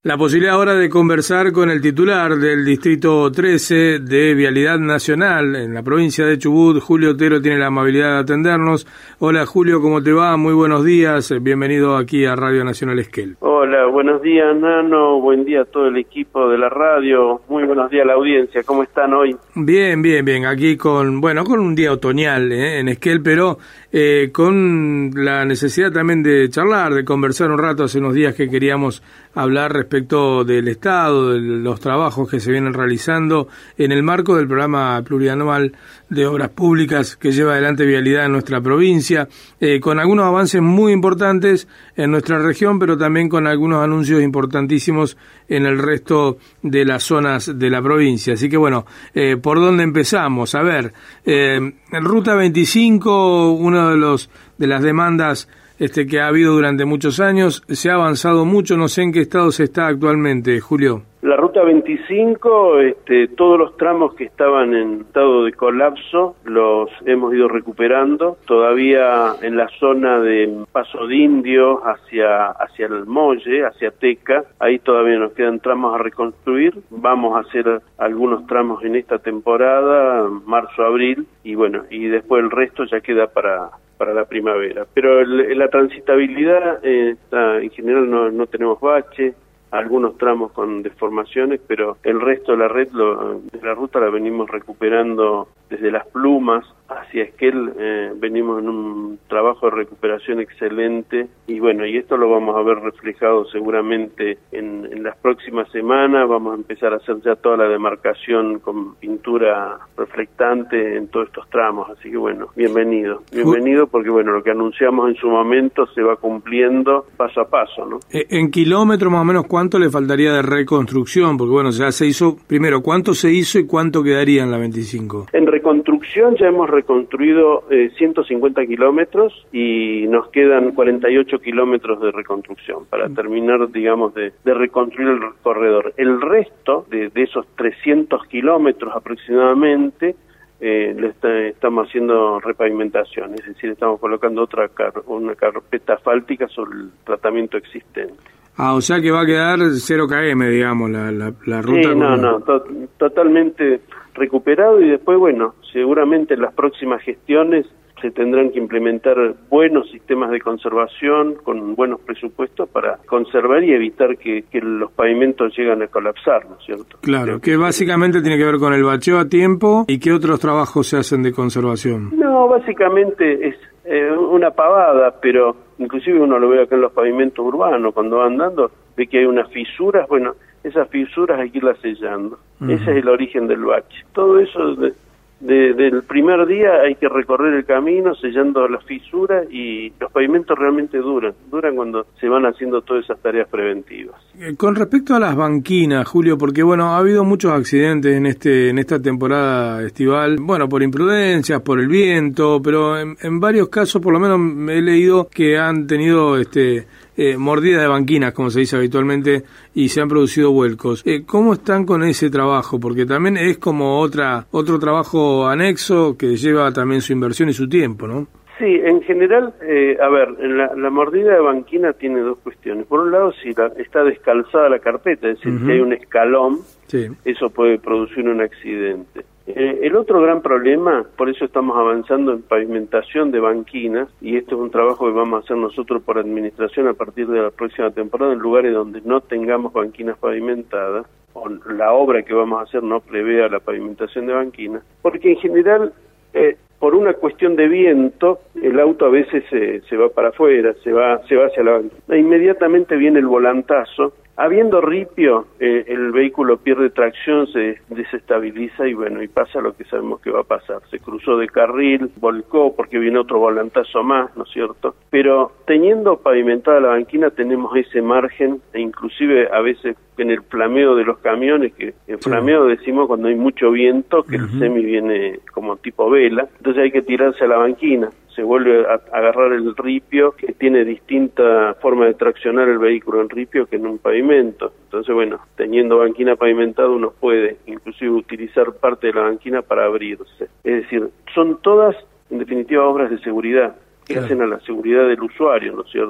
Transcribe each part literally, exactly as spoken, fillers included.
La posibilidad ahora de conversar con el titular del Distrito trece de Vialidad Nacional en la provincia de Chubut. Julio Otero tiene la amabilidad de atendernos. Hola Julio, ¿cómo te va? Muy buenos días, bienvenido aquí a Radio Nacional Esquel. Hola, buenos días Nano, buen día a todo el equipo de la radio, muy buenos días a la audiencia, ¿cómo están hoy? Bien, bien, bien, aquí con, bueno, con un día otoñal ¿eh? en Esquel, pero eh, con la necesidad también de charlar, de conversar un rato. Hace unos días que queríamos hablar respecto del Estado, de los trabajos que se vienen realizando en el marco del programa plurianual de obras públicas que lleva adelante Vialidad en nuestra provincia, eh, con algunos avances muy importantes en nuestra región, pero también con algunos anuncios importantísimos en el resto de las zonas de la provincia. Así que bueno, eh, ¿por dónde empezamos? A ver, eh, en Ruta veinticinco, uno de los de las demandas este que ha habido durante muchos años, se ha avanzado mucho, no sé en qué estado se está actualmente, Julio. La Ruta veinticinco, este, todos los tramos que estaban en estado de colapso los hemos ido recuperando. Todavía en la zona de Paso de Indios hacia, hacia el Molle, hacia Teca, ahí todavía nos quedan tramos a reconstruir. Vamos a hacer algunos tramos en esta temporada, marzo, abril, y bueno, y después el resto ya queda para... para la primavera, pero el, la transitabilidad eh, está, en general no, no tenemos bache, algunos tramos con deformaciones, pero el resto de la red, lo, de la ruta la venimos recuperando desde Las Plumas hacia Esquel, eh, venimos en un trabajo de recuperación excelente, y bueno, y esto lo vamos a ver reflejado seguramente en, en las próximas semanas. Vamos a empezar a hacer ya toda la demarcación con pintura reflectante en todos estos tramos, así que bueno, bienvenido, bienvenido porque bueno, lo que anunciamos en su momento se va cumpliendo paso a paso, ¿no? En kilómetros más o menos, ¿cuánto le faltaría de reconstrucción? Porque bueno, ya se hizo, primero, ¿cuánto se hizo y cuánto quedaría en la veinticinco? En reconstrucción ya hemos reconstruido eh, ciento cincuenta kilómetros y nos quedan cuarenta y ocho kilómetros de reconstrucción para terminar, digamos, de, de reconstruir el corredor. El resto de, de esos trescientos kilómetros aproximadamente eh, le está, estamos haciendo repavimentación, es decir, estamos colocando otra car una carpeta asfáltica sobre el tratamiento existente. Ah, o sea que va a quedar cero kilómetros, digamos, la, la, la ruta. Sí, no, no, to totalmente recuperado, y después, bueno, seguramente en las próximas gestiones se tendrán que implementar buenos sistemas de conservación con buenos presupuestos para conservar y evitar que, que los pavimentos lleguen a colapsar, ¿no es cierto? Claro, que básicamente tiene que ver con el bacheo a tiempo. ¿Y qué otros trabajos se hacen de conservación? No, básicamente es eh, una pavada, pero inclusive uno lo ve acá en los pavimentos urbanos, cuando va andando, ve que hay unas fisuras. Bueno, esas fisuras hay que irlas sellando. Uh-huh. Ese es el origen del bache. Todo eso de, de, del primer día hay que recorrer el camino sellando las fisuras, y los pavimentos realmente duran, duran cuando se van haciendo todas esas tareas preventivas. Con respecto a las banquinas, Julio, porque bueno, ha habido muchos accidentes en este en esta temporada estival, bueno, por imprudencias, por el viento, pero en, en varios casos, por lo menos me he leído que han tenido este eh, mordidas de banquinas, como se dice habitualmente, y se han producido vuelcos. Eh, ¿Cómo están con ese trabajo? Porque también es como otra otro trabajo anexo que lleva también su inversión y su tiempo, ¿no? Sí, en general, eh, a ver, la, la mordida de banquina tiene dos cuestiones. Por un lado, si la, está descalzada la carpeta, es decir, uh-huh. si hay un escalón, sí. eso puede producir un accidente. Eh, el otro gran problema, por eso estamos avanzando en pavimentación de banquinas, y esto es un trabajo que vamos a hacer nosotros por administración a partir de la próxima temporada en lugares donde no tengamos banquinas pavimentadas, o la obra que vamos a hacer no prevea la pavimentación de banquinas, porque en general... Eh, por una cuestión de viento, el auto a veces se, se va para afuera, se va, se va hacia la banquina. Inmediatamente viene el volantazo. Habiendo ripio, eh, el vehículo pierde tracción, se desestabiliza y bueno, y pasa lo que sabemos que va a pasar. Se cruzó de carril, volcó porque viene otro volantazo más, ¿no es cierto? Pero teniendo pavimentada la banquina tenemos ese margen, e inclusive a veces en el flameo de los camiones, que el flameo decimos cuando hay mucho viento, que uh-huh. el semi viene como tipo vela, entonces hay que tirarse a la banquina. Se vuelve a agarrar el ripio, que tiene distinta forma de traccionar el vehículo en ripio que en un pavimento. Entonces, bueno, teniendo banquina pavimentada uno puede inclusive utilizar parte de la banquina para abrirse. Es decir, son todas, en definitiva, obras de seguridad que claro. hacen a la seguridad del usuario, ¿no es cierto?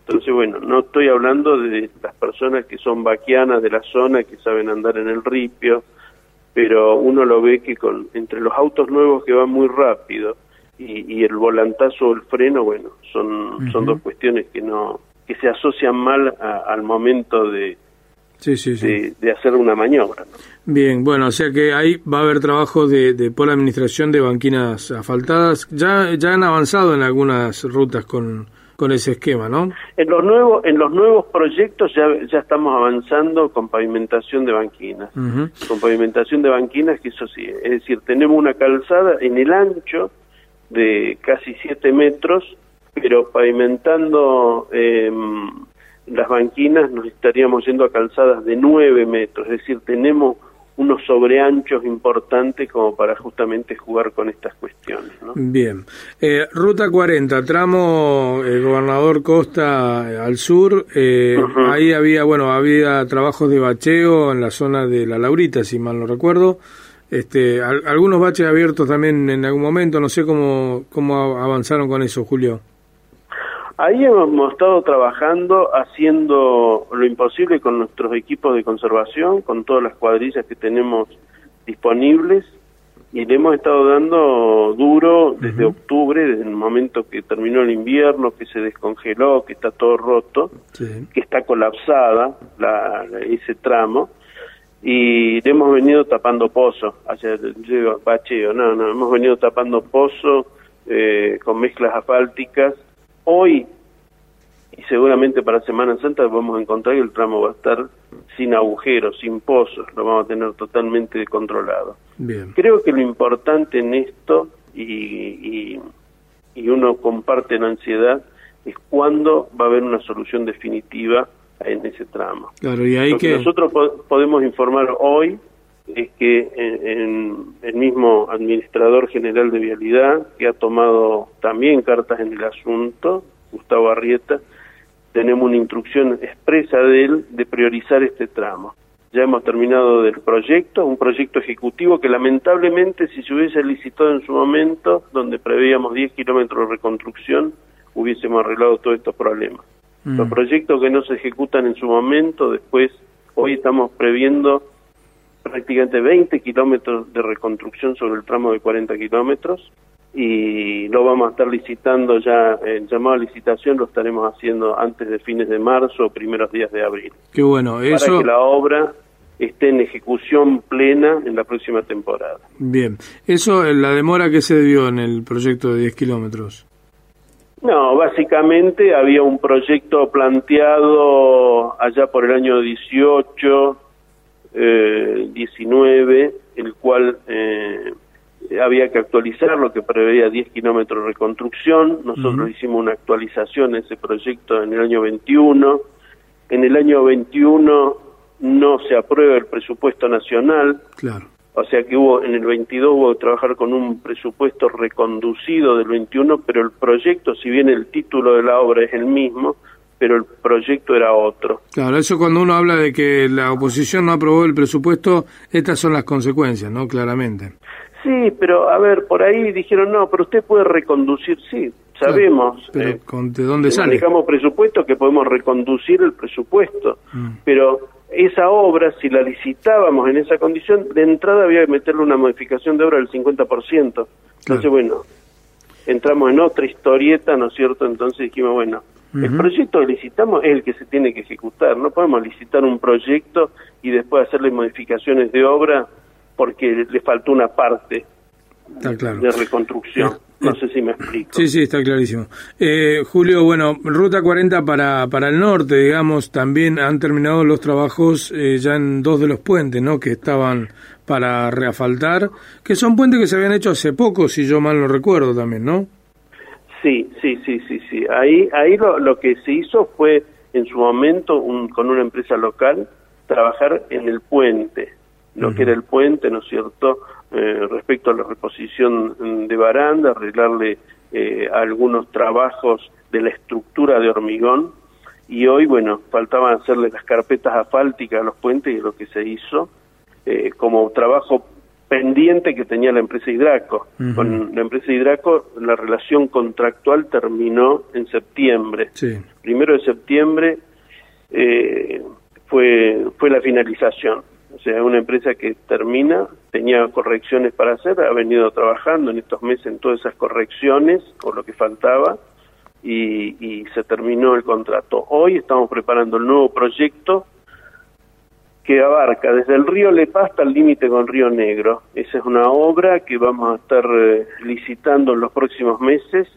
Entonces, bueno, no estoy hablando de las personas que son vaquianas de la zona, que saben andar en el ripio, pero uno lo ve que con entre los autos nuevos que van muy rápido y, y el volantazo o el freno, bueno, son, uh-huh. son dos cuestiones que no que se asocian mal a, al momento de, sí, sí, sí. de, de hacer una maniobra, ¿no? Bien, bueno, o sea que ahí va a haber trabajo de, de por la administración de banquinas asfaltadas. Ya ya han avanzado en algunas rutas con, con ese esquema, ¿no? En los nuevos en los nuevos proyectos ya ya estamos avanzando con pavimentación de banquinas. Uh-huh. Con pavimentación de banquinas, que eso sí, es decir, tenemos una calzada en el ancho de casi siete metros, pero pavimentando eh, las banquinas nos estaríamos yendo a calzadas de nueve metros, es decir, tenemos unos sobreanchos importantes como para justamente jugar con estas cuestiones, ¿no? Bien. Eh, Ruta cuarenta, tramo eh, Gobernador Costa eh, al sur, eh, uh-huh. ahí había, bueno, había trabajos de bacheo en la zona de La Laurita, si mal no recuerdo. Este, al, algunos baches abiertos también en algún momento, no sé cómo, cómo avanzaron con eso, Julio. Ahí hemos estado trabajando, haciendo lo imposible con nuestros equipos de conservación, con todas las cuadrillas que tenemos disponibles, y le hemos estado dando duro desde uh-huh. octubre, desde el momento que terminó el invierno, que se descongeló, que está todo roto, sí. que está colapsada la, ese tramo, y le hemos venido tapando pozos, hacia bacheo, no, no, hemos venido tapando pozos eh, con mezclas asfálticas. Hoy, y seguramente para Semana Santa, vamos a encontrar que el tramo va a estar sin agujeros, sin pozos, lo vamos a tener totalmente controlado. Bien. Creo que lo importante en esto, y, y, y uno comparte la ansiedad, es cuándo va a haber una solución definitiva en ese tramo. Claro, y ahí Lo que, que nosotros po- podemos informar hoy es que en, en el mismo administrador general de Vialidad, que ha tomado también cartas en el asunto, Gustavo Arrieta, tenemos una instrucción expresa de él de priorizar este tramo. Ya hemos terminado del proyecto, un proyecto ejecutivo que lamentablemente, si se hubiese licitado en su momento, donde preveíamos diez kilómetros de reconstrucción, hubiésemos arreglado todos estos problemas. Mm. Los proyectos que no se ejecutan en su momento, después, hoy estamos previendo prácticamente veinte kilómetros de reconstrucción sobre el tramo de cuarenta kilómetros, y lo vamos a estar licitando ya, el llamado a licitación lo estaremos haciendo antes de fines de marzo o primeros días de abril. Qué bueno, eso... Para que la obra esté en ejecución plena en la próxima temporada. Bien, eso, la demora que se dio en el proyecto de diez kilómetros. No, básicamente había un proyecto planteado allá por el año dieciocho, eh, diecinueve, el cual eh, había que actualizar, lo que preveía diez kilómetros de reconstrucción. Nosotros uh-huh. hicimos una actualización de ese proyecto en el año veintiuno. En el año veintiuno no se aprueba el presupuesto nacional. Claro. O sea que hubo en el veintidós hubo que trabajar con un presupuesto reconducido del veintiuno, pero el proyecto, si bien el título de la obra es el mismo, pero el proyecto era otro. Claro, eso cuando uno habla de que la oposición no aprobó el presupuesto, estas son las consecuencias, ¿no? Claramente. Sí, pero a ver, por ahí dijeron, no, pero usted puede reconducir, sí, sabemos. Claro, pero eh, ¿con ¿de dónde sale? Manejamos presupuesto que podemos reconducir el presupuesto, mm. pero esa obra, si la licitábamos en esa condición, de entrada había que meterle una modificación de obra del cincuenta por ciento. Entonces, claro. bueno, entramos en otra historieta, ¿no es cierto? Entonces dijimos, bueno, uh-huh. el proyecto que licitamos es el que se tiene que ejecutar. No podemos licitar un proyecto y después hacerle modificaciones de obra porque le faltó una parte Está claro. de reconstrucción. Eh, no sé si me explico. Sí, sí, está clarísimo. Eh, Julio, bueno, Ruta cuarenta para para el norte, digamos, también han terminado los trabajos eh, ya en dos de los puentes, ¿no?, que estaban para reasfaltar, que son puentes que se habían hecho hace poco, si yo mal no recuerdo también, ¿no? Sí, sí, sí, sí, sí. Ahí ahí lo, lo que se hizo fue, en su momento, un, con una empresa local, trabajar en el puente, lo uh-huh. que era el puente, ¿no es cierto?, Eh, respecto a la reposición de baranda, arreglarle eh, algunos trabajos de la estructura de hormigón, y hoy, bueno, faltaban hacerle las carpetas asfálticas a los puentes, y es lo que se hizo. Eh, como trabajo pendiente que tenía la empresa Hidraco. Uh-huh. Con la empresa Hidraco la relación contractual terminó en septiembre. Sí. Primero de septiembre eh, fue, fue la finalización. O sea, una empresa que termina, tenía correcciones para hacer, ha venido trabajando en estos meses en todas esas correcciones, o lo que faltaba, y, y se terminó el contrato. Hoy estamos preparando el nuevo proyecto que abarca desde el río Lepá hasta el límite con Río Negro. Esa es una obra que vamos a estar eh, licitando en los próximos meses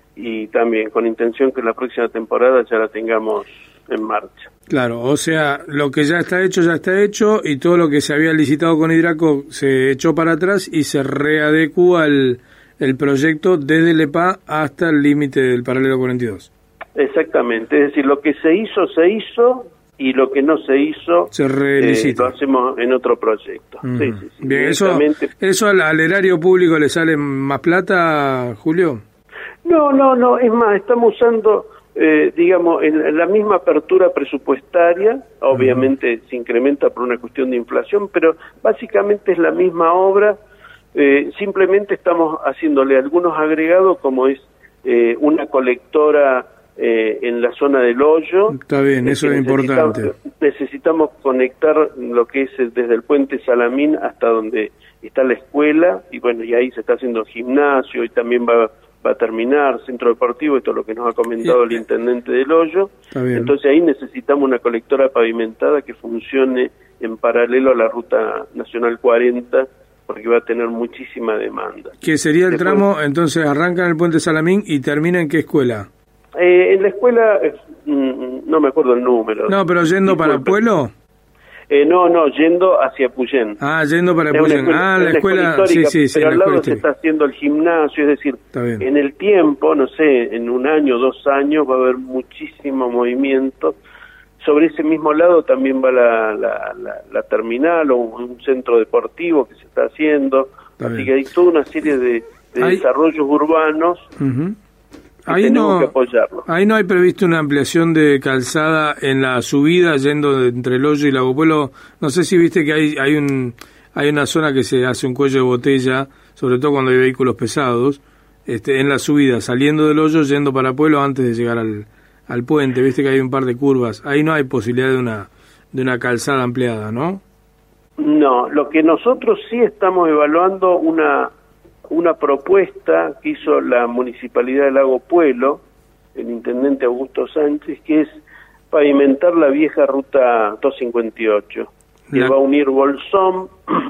y también con intención que en la próxima temporada ya la tengamos en marcha. Claro, o sea, lo que ya está hecho, ya está hecho, y todo lo que se había licitado con Hidraco se echó para atrás y se readecúa el, el proyecto desde Lepá hasta el límite del paralelo cuarenta y dos. Exactamente, es decir, lo que se hizo, se hizo, y lo que no se hizo, se relicita. Eh, lo hacemos en otro proyecto. Mm. Sí, sí, sí. Bien, ¿eso, eso al, al erario público le sale más plata, Julio? No, no, no, es más, estamos usando... Eh, digamos, en, en la misma apertura presupuestaria, obviamente uh-huh. se incrementa por una cuestión de inflación, pero básicamente es la misma obra, eh, simplemente estamos haciéndole algunos agregados, como es eh, una colectora eh, en la zona del hoyo. Está bien, eso es importante. Necesitamos conectar lo que es desde el puente Salamín hasta donde está la escuela, y bueno, y ahí se está haciendo gimnasio, y también va va a terminar, centro deportivo, esto es lo que nos ha comentado el intendente del Hoyo. Entonces ahí necesitamos una colectora pavimentada que funcione en paralelo a la ruta nacional cuarenta, porque va a tener muchísima demanda. ¿Qué sería el Después, tramo? Entonces arranca en el puente Salamín y termina en qué escuela? Eh, en la escuela, eh, no me acuerdo el número. No, pero yendo para el pueblo. Eh, no, no, yendo hacia Puyén. Ah, yendo para Puyén. Ah, la escuela, escuela histórica, sí, sí, sí. Pero al lado se está haciendo el gimnasio, es decir, en el tiempo, no sé, en un año, dos años, va a haber muchísimo movimiento. Sobre ese mismo lado también va la, la, la, la terminal o un centro deportivo que se está haciendo. Está Así bien. Que hay toda una serie de, de hay... desarrollos urbanos. Uh-huh. Ahí no, ahí no hay previsto una ampliación de calzada en la subida yendo de entre el Hoyo y Lago Puelo. No sé si viste que hay hay un hay una zona que se hace un cuello de botella, sobre todo cuando hay vehículos pesados, este, en la subida, saliendo del Hoyo, yendo para Puelo antes de llegar al, al puente. Viste que hay un par de curvas. Ahí no hay posibilidad de una de una calzada ampliada, ¿no? No, lo que nosotros sí estamos evaluando una una propuesta que hizo la Municipalidad de Lago Puelo, el intendente Augusto Sánchez, que es pavimentar la vieja ruta doscientos cincuenta y ocho, que la... va a unir Bolsón,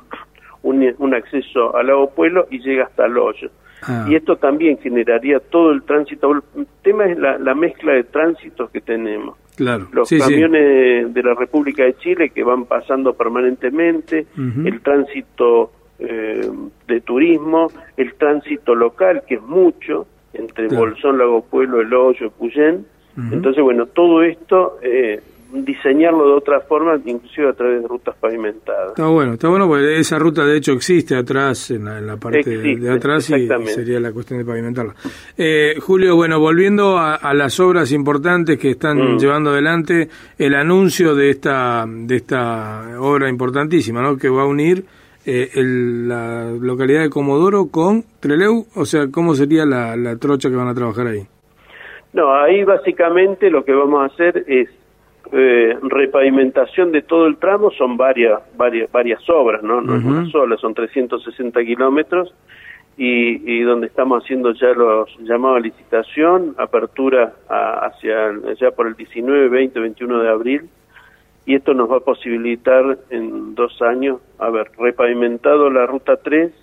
un, un acceso a Lago Puelo y llega hasta el Hoyo. Ah. Y esto también generaría todo el tránsito. El tema es la, la mezcla de tránsitos que tenemos. Claro. Los sí, camiones sí. de la República de Chile que van pasando permanentemente, uh-huh. el tránsito Eh, de turismo, el tránsito local, que es mucho, entre claro. Bolsón, Lago Puelo, El Hoyo, Puyén. Uh-huh. Entonces, bueno, todo esto, eh, diseñarlo de otra forma, inclusive a través de rutas pavimentadas. Está bueno, está bueno, porque esa ruta de hecho existe atrás, en la, en la parte existe, de atrás, y sería la cuestión de pavimentarla. Eh, Julio, bueno, volviendo a, a las obras importantes que están mm. llevando adelante, el anuncio de esta, de esta obra importantísima, ¿no?, que va a unir Eh, el, la localidad de Comodoro con Trelew, o sea, ¿cómo sería la, la trocha que van a trabajar ahí? No, ahí básicamente lo que vamos a hacer es eh, repavimentación de todo el tramo, son varias varias varias obras, ¿no? No uh-huh. es una sola, son trescientos sesenta kilómetros, y, y donde estamos haciendo ya los llamados a licitación, apertura a, hacia ya por el diecinueve, veinte, veintiuno de abril, y esto nos va a posibilitar en dos años haber repavimentado la ruta tres,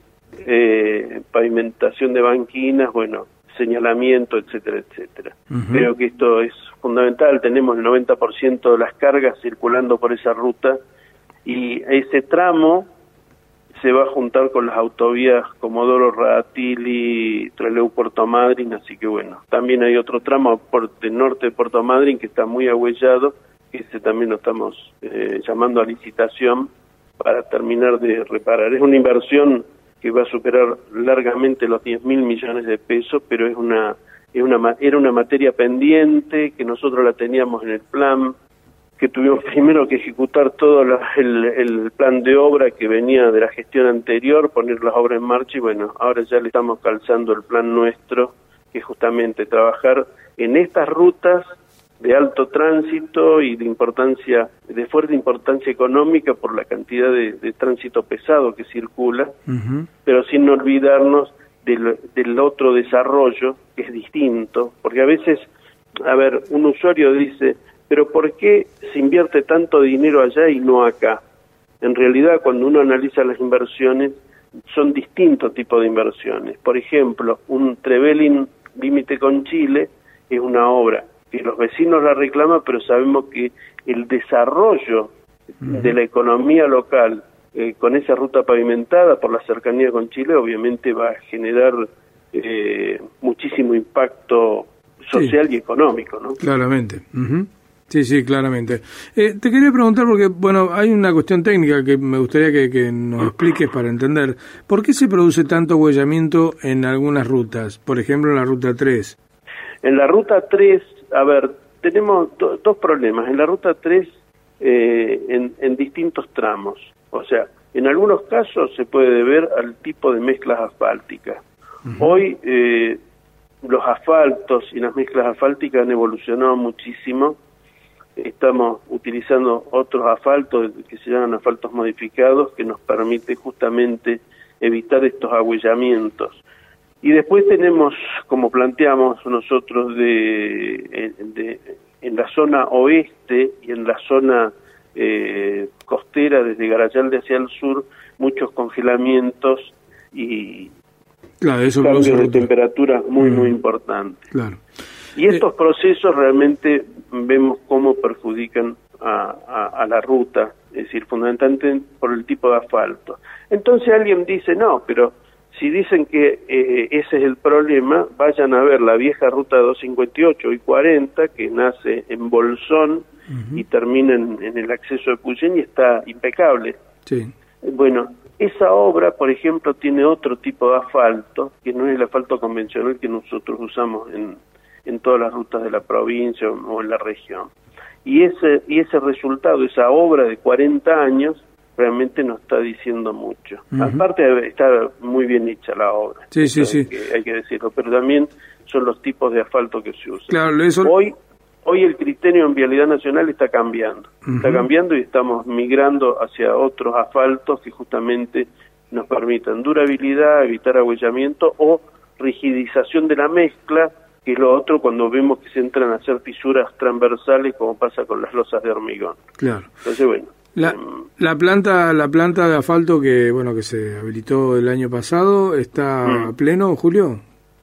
eh, pavimentación de banquinas, bueno, señalamiento, etcétera, etcétera. Uh-huh. Creo que esto es fundamental, tenemos el noventa por ciento de las cargas circulando por esa ruta, y ese tramo se va a juntar con las autovías Comodoro, Radatili, Trelew, Puerto Madryn, así que bueno, también hay otro tramo por el norte de Puerto Madryn que está muy ahuellado, que ese también lo estamos eh, llamando a licitación para terminar de reparar. Es una inversión que va a superar largamente los diez mil millones de pesos, pero es una, es una era una materia pendiente que nosotros la teníamos en el plan que tuvimos primero que ejecutar todo la, el, el plan de obra que venía de la gestión anterior, poner las obras en marcha y bueno, ahora ya le estamos calzando el plan nuestro, que es justamente trabajar en estas rutas de alto tránsito y de importancia, de fuerte importancia económica por la cantidad de, de tránsito pesado que circula, uh-huh. pero sin olvidarnos del, del otro desarrollo que es distinto, porque a veces, a ver, un usuario dice, pero ¿por qué se invierte tanto dinero allá y no acá? En realidad, cuando uno analiza las inversiones, son distintos tipos de inversiones. Por ejemplo, un Trevelin límite con Chile es una obra que los vecinos la reclaman, pero sabemos que el desarrollo uh-huh. de la economía local eh, con esa ruta pavimentada por la cercanía con Chile, obviamente va a generar eh, muchísimo impacto social sí. y económico, ¿no? Claramente. Uh-huh. Sí, sí, claramente. Eh, te quería preguntar porque, bueno, hay una cuestión técnica que me gustaría que, que nos expliques para entender. ¿Por qué se produce tanto huellamiento en algunas rutas? Por ejemplo, en la ruta tres. En la ruta tres, a ver, tenemos do, dos problemas. En la ruta tres, eh, en, en distintos tramos. O sea, en algunos casos se puede deber al tipo de mezclas asfálticas. Uh-huh. Hoy, eh, los asfaltos y las mezclas asfálticas han evolucionado muchísimo. Estamos utilizando otros asfaltos que se llaman asfaltos modificados que nos permite justamente evitar estos agüellamientos. Y después tenemos, como planteamos nosotros, de, de en la zona oeste y en la zona eh, costera desde Garayalde hacia el sur, muchos congelamientos y claro, eso cambios de temperatura muy, mm. muy importantes. Claro. Y estos procesos realmente vemos cómo perjudican a, a, a la ruta, es decir, fundamentalmente por el tipo de asfalto. Entonces alguien dice, no, pero si dicen que eh, ese es el problema, vayan a ver la vieja ruta doscientos cincuenta y ocho y cuarenta, que nace en Bolsón uh-huh. y termina en, en el acceso de Puyén y está impecable. Sí. Bueno, esa obra, por ejemplo, tiene otro tipo de asfalto, que no es el asfalto convencional que nosotros usamos en en todas las rutas de la provincia o en la región. Y ese y ese resultado, esa obra de cuarenta años, realmente nos está diciendo mucho. Uh-huh. Aparte está muy bien hecha la obra. Sí, sí, sí. Que hay que decirlo, pero también son los tipos de asfalto que se usan. Claro, eso... Hoy hoy el criterio en Vialidad Nacional está cambiando. Uh-huh. Está cambiando y estamos migrando hacia otros asfaltos que justamente nos permitan durabilidad, evitar agüellamiento o rigidización de la mezcla, que es lo otro cuando vemos que se entran a hacer fisuras transversales como pasa con las losas de hormigón. Claro. Entonces, bueno. La, um, la planta la planta de asfalto que bueno que se habilitó el año pasado, ¿está mm. a pleno, Julio?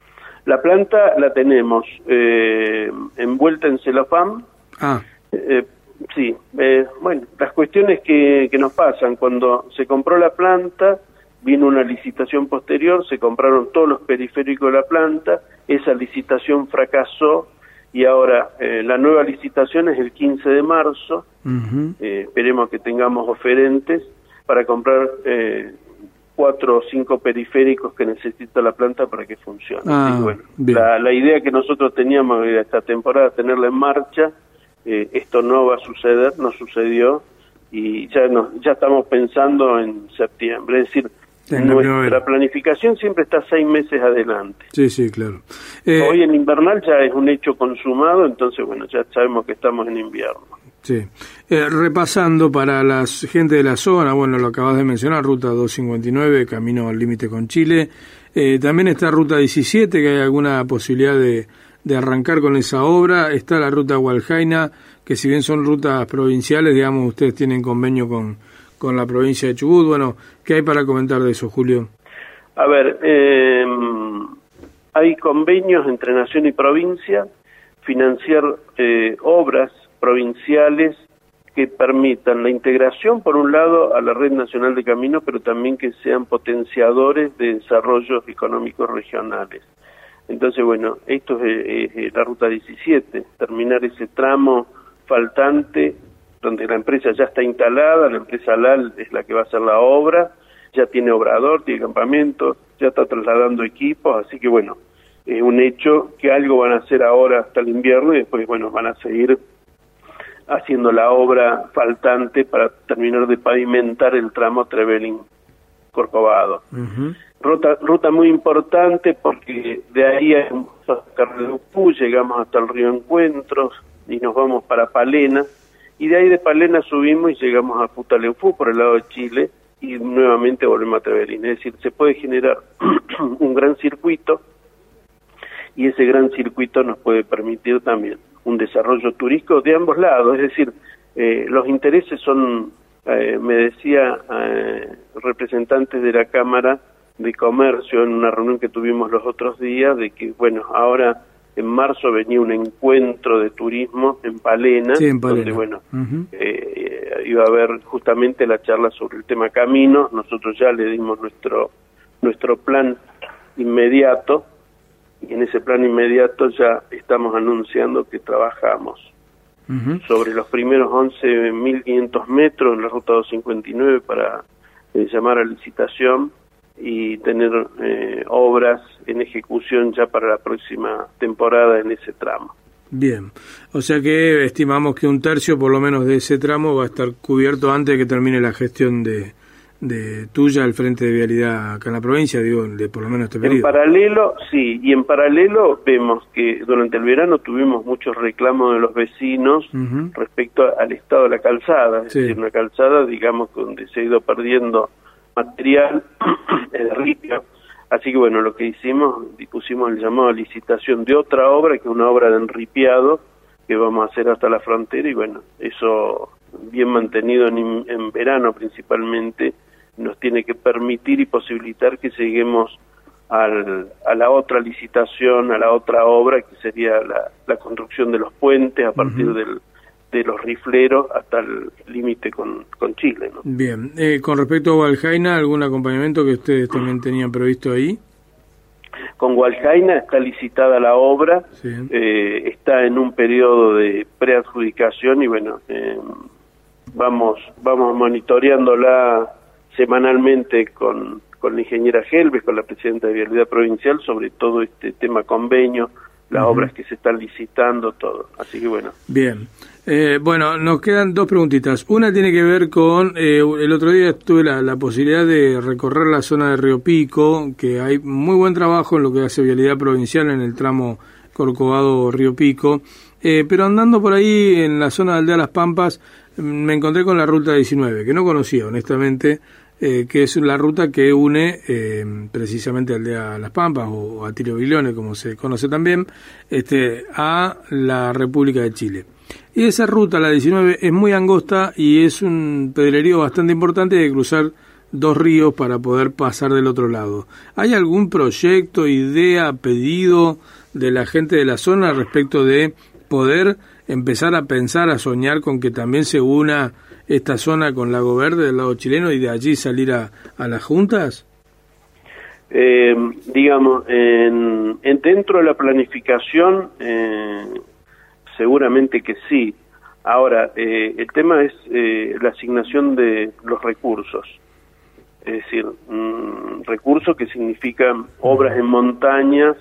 La planta la tenemos eh, envuelta en celofán. Ah. Eh, sí. Eh, bueno, las cuestiones que, que nos pasan, cuando se compró la planta, vino una licitación posterior, se compraron todos los periféricos de la planta, esa licitación fracasó y ahora eh, la nueva licitación es el quince de marzo, uh-huh. eh, esperemos que tengamos oferentes para comprar eh, cuatro o cinco periféricos que necesita la planta para que funcione. Ah, y bueno, la, la idea que nosotros teníamos de esta temporada, tenerla en marcha, eh, esto no va a suceder, no sucedió y ya, nos, ya estamos pensando en septiembre, es decir, nuestra planificación siempre está seis meses adelante. Sí, sí, claro. Eh, Hoy en invernal ya es un hecho consumado, entonces, bueno, ya sabemos que estamos en invierno. Sí. Eh, repasando para la gente de la zona, bueno, lo acabas de mencionar, ruta doscientos cincuenta y nueve, camino al límite con Chile. Eh, también está ruta diecisiete, que hay alguna posibilidad de, de arrancar con esa obra. Está la ruta Hualjaina, que si bien son rutas provinciales, digamos, ustedes tienen convenio con... con la provincia de Chubut. Bueno, ¿qué hay para comentar de eso, Julio? A ver, eh, hay convenios entre nación y provincia, financiar eh, obras provinciales que permitan la integración, por un lado, a la Red Nacional de Caminos, pero también que sean potenciadores de desarrollos económicos regionales. Entonces, bueno, esto es, es, es la ruta diecisiete, terminar ese tramo faltante donde la empresa ya está instalada, la empresa L A L es la que va a hacer la obra, ya tiene obrador, tiene campamento, ya está trasladando equipos, así que bueno, es un hecho que algo van a hacer ahora hasta el invierno y después, bueno, van a seguir haciendo la obra faltante para terminar de pavimentar el tramo Trevelin-Corcovado. Uh-huh. Ruta, ruta muy importante porque de ahí hasta Carreupú, llegamos hasta el río Encuentros y nos vamos para Palena, y de ahí de Palena subimos y llegamos a Futaleufú por el lado de Chile y nuevamente volvemos a Trevelin. Es decir, se puede generar un gran circuito y ese gran circuito nos puede permitir también un desarrollo turístico de ambos lados. Es decir, eh, los intereses son, eh, me decía eh, representantes de la Cámara de Comercio en una reunión que tuvimos los otros días, de que, bueno, ahora en marzo venía un encuentro de turismo en Palena, sí, en Palena. donde, bueno, uh-huh. eh, iba a haber justamente la charla sobre el tema caminos. Nosotros ya le dimos nuestro nuestro plan inmediato, y en ese plan inmediato ya estamos anunciando que trabajamos uh-huh. sobre los primeros once mil quinientos metros en la ruta doscientos cincuenta y nueve para eh, llamar a licitación y tener eh, obras en ejecución ya para la próxima temporada en ese tramo. Bien, o sea que estimamos que un tercio por lo menos de ese tramo va a estar cubierto antes de que termine la gestión de, de tuya al frente de vialidad acá en la provincia, digo, de por lo menos este periodo. En paralelo, sí, y en paralelo vemos que durante el verano tuvimos muchos reclamos de los vecinos uh-huh. respecto al estado de la calzada, es sí. decir, una calzada, digamos, donde se ha ido perdiendo material, el ripio. Así que bueno, lo que hicimos, dispusimos el llamado a licitación de otra obra, que es una obra de enripiado, que vamos a hacer hasta la frontera, y bueno, eso bien mantenido en, en verano principalmente, nos tiene que permitir y posibilitar que lleguemos al, a la otra licitación, a la otra obra, que sería la, la construcción de los puentes a partir uh-huh. del de los rifleros hasta el límite con, con Chile, ¿no? Bien, eh, con respecto a Hualjaina, ¿algún acompañamiento que ustedes también tenían previsto ahí? Con Hualjaina está licitada la obra, sí. eh, está en un periodo de preadjudicación y bueno, eh, vamos vamos monitoreándola semanalmente con, con la ingeniera Helves, con la presidenta de Vialidad Provincial, sobre todo este tema convenio, las uh-huh. obras que se están licitando, todo. Así que bueno. Bien. Eh, bueno, nos quedan dos preguntitas. Una tiene que ver con, eh, el otro día tuve la, la posibilidad de recorrer la zona de Río Pico, que hay muy buen trabajo en lo que hace Vialidad Provincial en el tramo Corcovado-Río Pico, eh, pero andando por ahí en la zona de Aldea Las Pampas, me encontré con la ruta diecinueve, que no conocía honestamente, eh, que es la ruta que une eh, precisamente a Aldea Las Pampas, o a Tiro Biglione, como se conoce también, este, a la República de Chile. Y esa ruta, la diecinueve, es muy angosta y es un pedrerío bastante importante de cruzar dos ríos para poder pasar del otro lado. ¿Hay algún proyecto, idea, pedido de la gente de la zona respecto de poder empezar a pensar, a soñar con que también se una esta zona con Lago Verde del lado chileno y de allí salir a, a las juntas? Eh, digamos, en, en dentro de la planificación, eh, seguramente que sí. Ahora, eh, el tema es eh, la asignación de los recursos. Es decir, mmm, recursos que significan obras en montañas,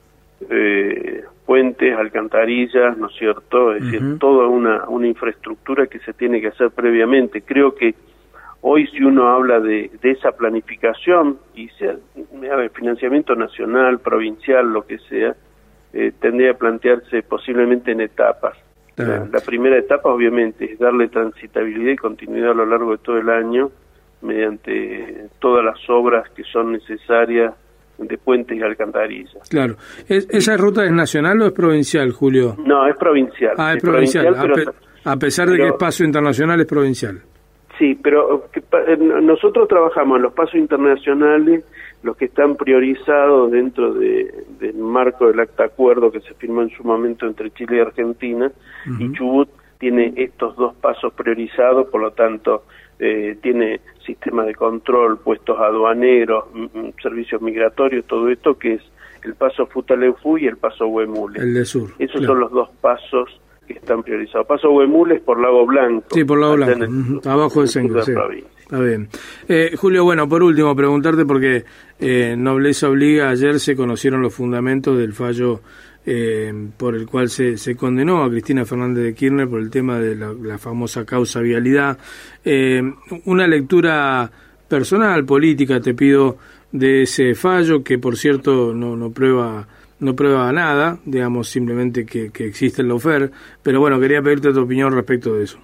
eh, puentes, alcantarillas, ¿no es cierto? Es uh-huh. decir, toda una, una infraestructura que se tiene que hacer previamente. Creo que hoy, si uno habla de, de esa planificación, y sea el financiamiento nacional, provincial, lo que sea, eh, tendría que plantearse posiblemente en etapas. Uh-huh. La, la primera etapa, obviamente, es darle transitabilidad y continuidad a lo largo de todo el año, mediante todas las obras que son necesarias de puentes y alcantarillas. Claro. ¿Es, ¿Esa ruta es nacional o es provincial, Julio? No, es provincial. Ah, es, es provincial, provincial a, pero, a pesar de pero, que es paso internacional, es provincial. Sí, pero que, nosotros trabajamos en los pasos internacionales, los que están priorizados dentro de, del marco del acta acuerdo que se firmó en su momento entre Chile y Argentina, uh-huh. y Chubut tiene estos dos pasos priorizados, por lo tanto eh, tiene sistema de control, puestos aduaneros, m- servicios migratorios, todo esto, que es el paso Futaleufú y el paso Huemule. El de sur. Esos claro. son los dos pasos que están priorizados. Paso Huemule es por Lago Blanco. Sí, por Lago Blanco, uh-huh. abajo de Sengo, sí. Está bien. Eh, Julio, bueno, por último, preguntarte porque eh, Nobleza Obliga, ayer se conocieron los fundamentos del fallo eh, por el cual se, se condenó a Cristina Fernández de Kirchner por el tema de la, la famosa causa vialidad. Eh, una lectura personal, política, te pido, de ese fallo, que por cierto no, no prueba no prueba nada, digamos, simplemente que, que existe el lawfare, pero bueno, quería pedirte tu opinión respecto de eso.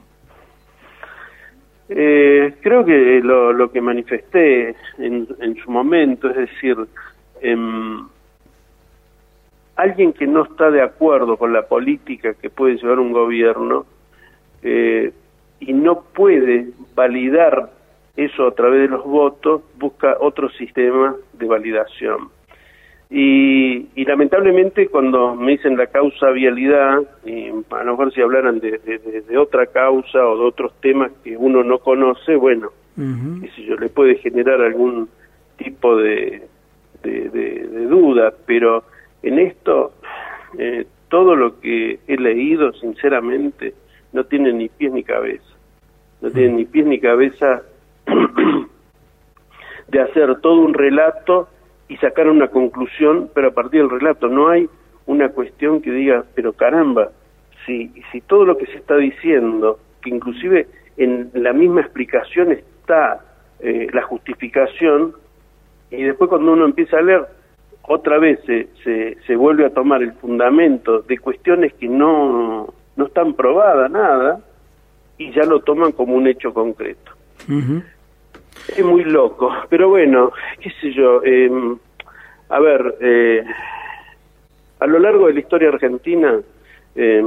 Eh, creo que lo, lo que manifesté en, en su momento, es decir, eh, alguien que no está de acuerdo con la política que puede llevar un gobierno eh, y no puede validar eso a través de los votos, busca otro sistema de validación. Y, y lamentablemente cuando me dicen la causa vialidad, y a lo mejor si hablaran de, de, de otra causa o de otros temas que uno no conoce, bueno, uh-huh. qué sé yo, le puede generar algún tipo de, de, de, de duda, pero en esto eh, todo lo que he leído, sinceramente, no tiene ni pies ni cabeza. No tiene ni pies ni cabeza de hacer todo un relato y sacar una conclusión, pero a partir del relato no hay una cuestión que diga, pero caramba, si, si todo lo que se está diciendo, que inclusive en la misma explicación está eh, la justificación, y después cuando uno empieza a leer, otra vez se, se, se vuelve a tomar el fundamento de cuestiones que no, no están probadas, nada, y ya lo toman como un hecho concreto. Uh-huh. Es muy loco, pero bueno, qué sé yo, eh, a ver, eh, a lo largo de la historia argentina eh,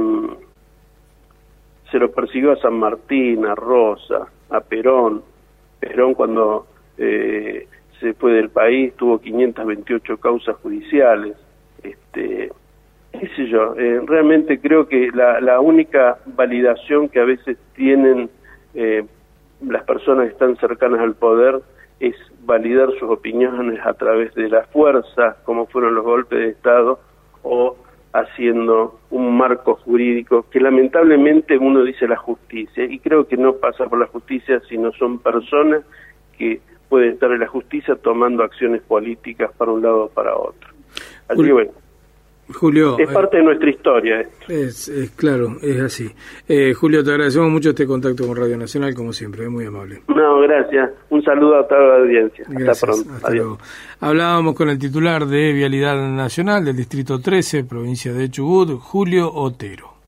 se lo persiguió a San Martín, a Rosa, a Perón. Perón cuando eh, se fue del país tuvo quinientas veintiocho causas judiciales. Este, qué sé yo, eh, realmente creo que la, la única validación que a veces tienen eh, las personas que están cercanas al poder es validar sus opiniones a través de la fuerza, como fueron los golpes de Estado, o haciendo un marco jurídico que lamentablemente uno dice la justicia, y creo que no pasa por la justicia, sino son personas que pueden estar en la justicia tomando acciones políticas para un lado o para otro. Así que bueno, Julio, es parte eh, de nuestra historia esto. Es, es claro, es así. Eh, Julio, te agradecemos mucho este contacto con Radio Nacional, como siempre, es muy amable. No, gracias. Un saludo a toda la audiencia. Gracias, hasta pronto. Hasta Adiós. luego. Hablábamos con el titular de Vialidad Nacional del Distrito trece, provincia de Chubut, Julio Otero.